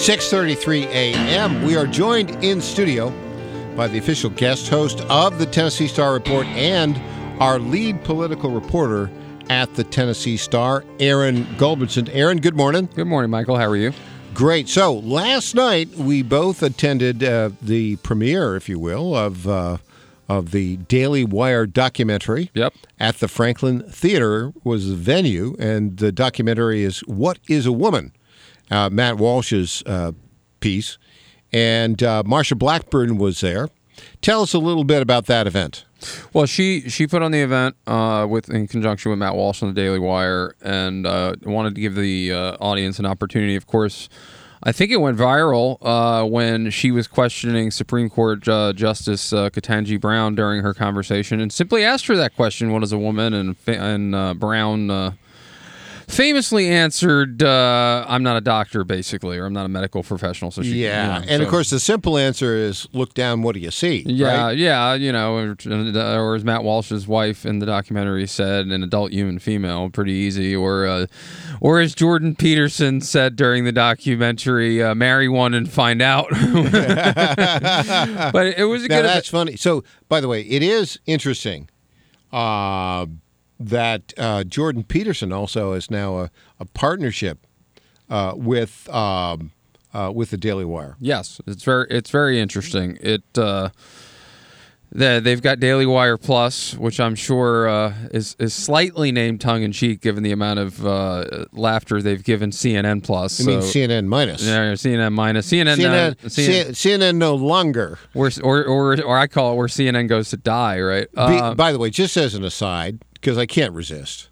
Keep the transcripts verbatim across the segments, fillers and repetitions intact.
six thirty-three a.m. We are joined in studio by the official guest host of the Tennessee Star Report and our lead political reporter at the Tennessee Star, Aaron Gulbranson. Aaron, good morning. Good morning, Michael. How are you? Great. So last night we both attended uh, the premiere, if you will, of uh, of the Daily Wire documentary. Yep. At the Franklin Theater was the venue, and the documentary is "What Is a Woman?" Uh, Matt Walsh's uh, piece, and uh, Marsha Blackburn was there. Tell us a little bit about that event. Well, she she put on the event uh, with in conjunction with Matt Walsh on the Daily Wire, and uh, wanted to give the uh, audience an opportunity. Of course, I think it went viral uh, when she was questioning Supreme Court uh, Justice uh, Ketanji Brown during her conversation, and simply asked her that question: "What is a woman?" And and uh, Brown uh, famously answered, uh, "I'm not a doctor, basically, or I'm not a medical professional." So she, yeah, you know, and so. of course the simple answer is, "Look down, what do you see?" Yeah, right? yeah, you know, or, or as Matt Walsh's wife in the documentary said, an adult human female, pretty easy. Or, uh, or as Jordan Peterson said during the documentary, uh, marry one and find out. But it was a now good. That's funny. So, by the way, it is interesting. Uh, that uh, Jordan Peterson also is now a, a partnership uh, with um, uh, with the Daily Wire. Yes, it's very it's very interesting. It uh, the, they've got Daily Wire Plus, which I'm sure uh, is is slightly named tongue in cheek given the amount of uh, laughter they've given C N N Plus. You so, mean C N N minus? Yeah, C N N minus. C N N. C N N, uh, C N N C- C N N no longer. Where, or, or or I call it where C N N goes to die. Right. Uh, Be, by the way, just as an aside, because I can't resist,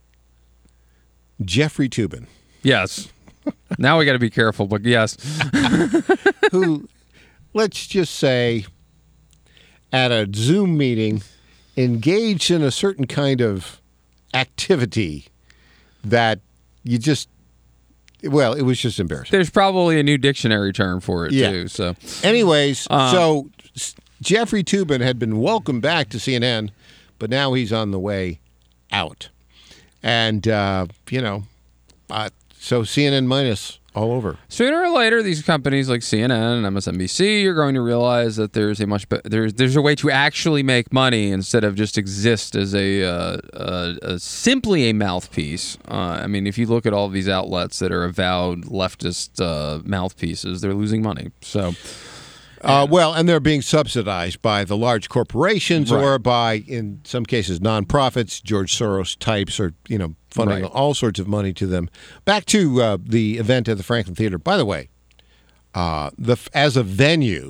Jeffrey Toobin. Yes. Now we got to be careful, but yes. Who, let's just say, at a Zoom meeting, engaged in a certain kind of activity that you just, well, it was just embarrassing. There's probably a new dictionary term for it, yeah. too. So, anyways, um, so Jeffrey Toobin had been welcomed back to C N N, but now he's on the way out. And, uh, you know, uh, so C N N minus all over. Sooner or later, these companies like C N N and M S N B C are going to realize that there's a much be- there's there's a way to actually make money instead of just exist as a, uh, a, a simply a mouthpiece. Uh, I mean, if you look at all of these outlets that are avowed leftist uh, mouthpieces, they're losing money. So. Uh, well, and they're being subsidized by the large corporations Right. or by, in some cases, nonprofits. George Soros types are, you know, funding Right. all sorts of money to them. Back to uh, the event at the Franklin Theater. By the way, uh, the as a venue,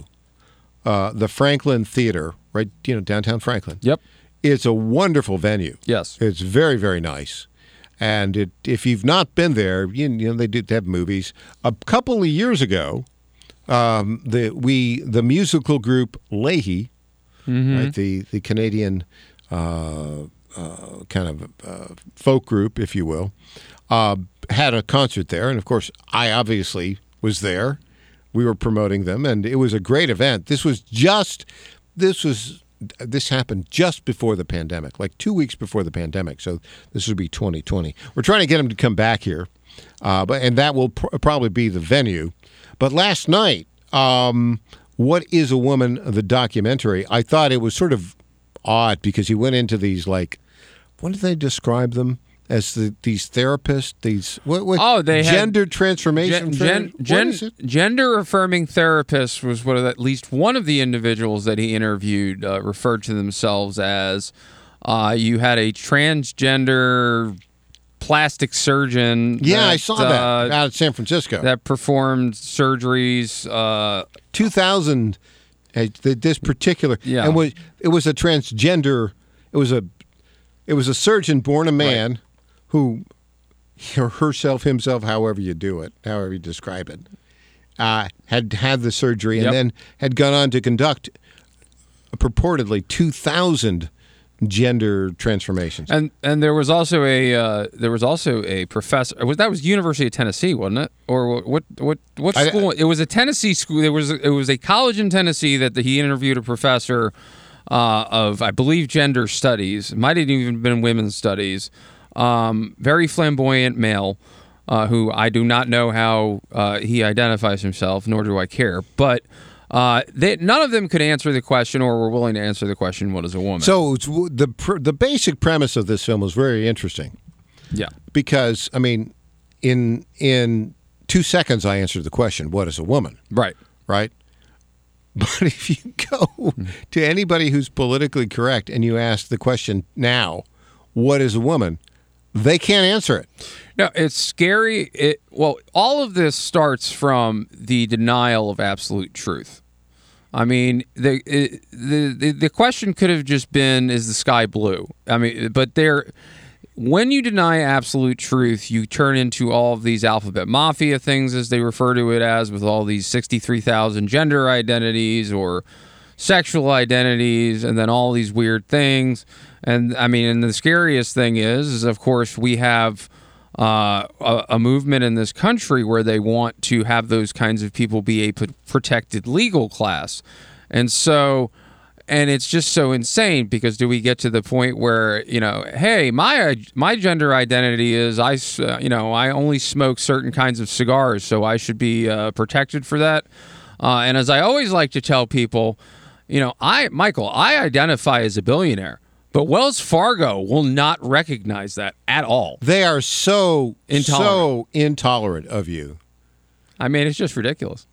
uh, the Franklin Theater, right, you know, downtown Franklin. Yep. It's a wonderful venue. Yes. It's very, very nice. And it, if you've not been there, you, you know, they do have movies. A couple of years ago, Um, the we the musical group Leahy, Mm-hmm. right? The the Canadian uh, uh, kind of uh, folk group, if you will, uh, had a concert there, and of course, I obviously was there. We were promoting them, and it was a great event. This was just this was this happened just before the pandemic, like two weeks before the pandemic. So this would be twenty twenty. We're trying to get them to come back here, uh, but and that will pr- probably be the venue. But last night, um, What Is a Woman, the documentary, I thought it was sort of odd because he went into these, like, what did they describe them as? The, these therapists, these, what, what Oh, they had- gender transformation Gen, therapy? gen, What is it? Gender affirming therapists was what at least one of the individuals that he interviewed uh, referred to themselves as. Uh, you had a transgender plastic surgeon. Yeah, that, I saw that uh, out of San Francisco. that performed surgeries. Uh, two thousand, uh, th- this particular, Yeah. and was it was a transgender. It was a, it was a surgeon born a man, Right. who, her- herself, himself, however you do it, however you describe it, uh, had had the surgery and Yep. then had gone on to conduct purportedly two thousand gender transformations. And and there was also a uh, there was also a professor. Was that was University of Tennessee, wasn't it? Or what what what I- school? it was a Tennessee school. There was it was a college in Tennessee that the, he interviewed a professor uh, of I believe gender studies. It might have even been women's studies. Um, very flamboyant male. uh, who I do not know how uh, he identifies himself, nor do I care. But uh, they, none of them could answer the question or were willing to answer the question, what is a woman? So it's, the pr- the basic premise of this film was very interesting. Yeah. Because, I mean, in in two seconds I answered the question, what is a woman? Right. Right? But if you go to anybody who's politically correct and you ask the question now, what is a woman? They can't answer it. No, it's scary. It, well, all of this starts from the denial of absolute truth. I mean, the it, the the question could have just been, is the sky blue? I mean, but there, when you deny absolute truth, you turn into all of these alphabet mafia things, as they refer to it as, with all these sixty-three thousand gender identities or sexual identities, and then all these weird things. And I mean, and the scariest thing is, is of course, we have uh, a, a movement in this country where they want to have those kinds of people be a p- protected legal class. And so, and it's just so insane, because do we get to the point where, you know, hey, my my gender identity is I, uh, you know, I only smoke certain kinds of cigars, so I should be uh, protected for that. Uh, and as I always like to tell people, you know, I, Michael, I identify as a billionaire. But Wells Fargo will not recognize that at all. They are so Intolerant. so intolerant of you. I mean, it's just ridiculous.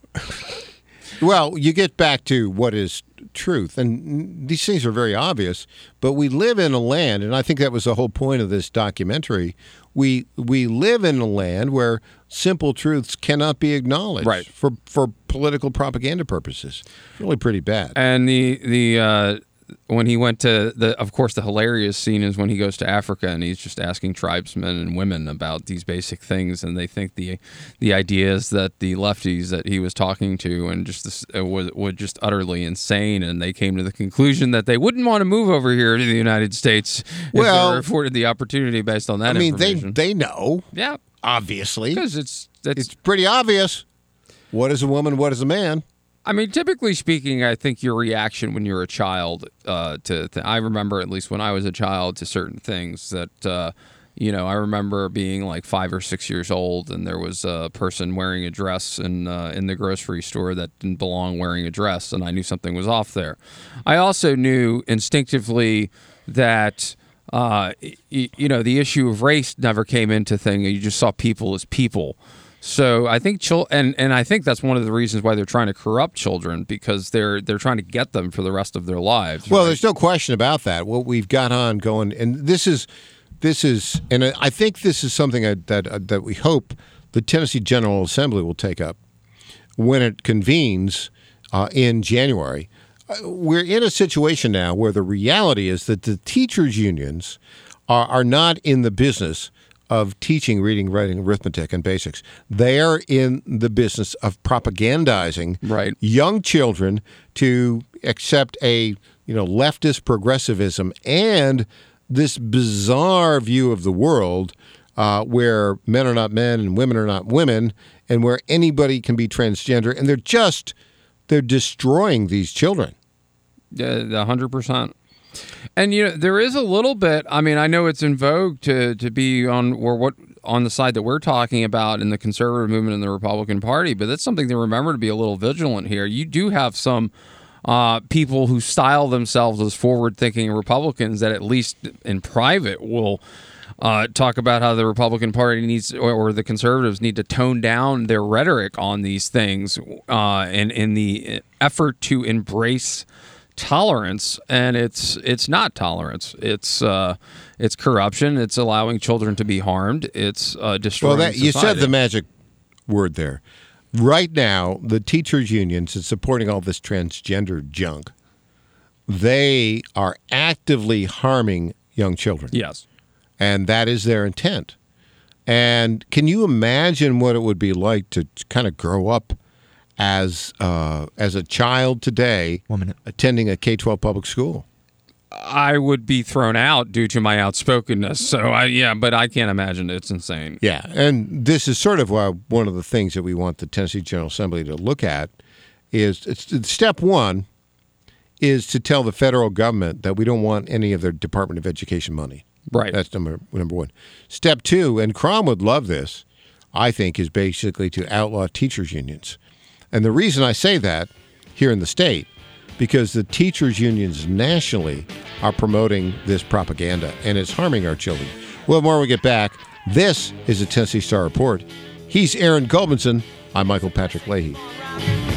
Well, you get back to what is truth, and these things are very obvious, but we live in a land, and I think that was the whole point of this documentary, we we live in a land where simple truths cannot be acknowledged Right. for, for political propaganda purposes. Really pretty bad. And the the uh, when he went to the, of course, the hilarious scene is when he goes to Africa and he's just asking tribesmen and women about these basic things, and they think the the ideas that the lefties that he was talking to and just this, uh, was were just utterly insane, and they came to the conclusion that they wouldn't want to move over here to the United States if Well, they were afforded the opportunity based on that I mean, they information. they know, yeah, obviously. because it's it's It's pretty obvious. What is a woman? What is a man? I mean, typically speaking, I think your reaction when you're a child uh, to, th- I remember at least when I was a child to certain things that, uh, you know, I remember being like five or six years old, and there was a person wearing a dress in uh, in the grocery store that didn't belong wearing a dress, and I knew something was off there. I also knew instinctively that. Uh, y- you know, the issue of race never came into thing. You just saw people as people. So I think chil- and and I think that's one of the reasons why they're trying to corrupt children, because they're they're trying to get them for the rest of their lives. Well, right? there's no question about that. What we've got on going, and this is, this is, and I think this is something that that, that we hope the Tennessee General Assembly will take up when it convenes uh, in January. Uh, we're in a situation now where the reality is that the teachers' unions are, are not in the business of teaching reading, writing, arithmetic, and basics. They are in the business of propagandizing Right. young children to accept a you know leftist progressivism and this bizarre view of the world uh, where men are not men and women are not women, and where anybody can be transgender, and they're just they're destroying these children. Yeah, a hundred percent. And you know, there is a little bit. I mean, I know it's in vogue to to be on or what on the side that we're talking about in the conservative movement in the Republican Party, but that's something to remember to be a little vigilant here. You do have some uh, people who style themselves as forward-thinking Republicans that, at least in private, will uh, talk about how the Republican Party needs or, or the conservatives need to tone down their rhetoric on these things, uh, and in the effort to embrace tolerance. And it's it's not tolerance. It's uh, it's corruption. It's allowing children to be harmed. It's uh, destroying Well, that, you society. said the magic word there. Right now, the teachers' unions is supporting all this transgender junk. They are actively harming young children. Yes. And that is their intent. And can you imagine what it would be like to kind of grow up as uh, as a child today One minute. attending a K twelve public school? I would be thrown out due to my outspokenness. So, I yeah, but I can't imagine it. It's insane. Yeah, and this is sort of why one of the things that we want the Tennessee General Assembly to look at is it's, step one is to tell the federal government that we don't want any of their Department of Education money. Right. That's number number one. Step two, and Crom would love this, I think, is basically to outlaw teachers' unions. And the reason I say that here in the state, because the teachers' unions nationally are promoting this propaganda, and it's harming our children. We'll have more when we get back. This is the Tennessee Star Report. He's Aaron Gulbinson. I'm Michael Patrick Leahy.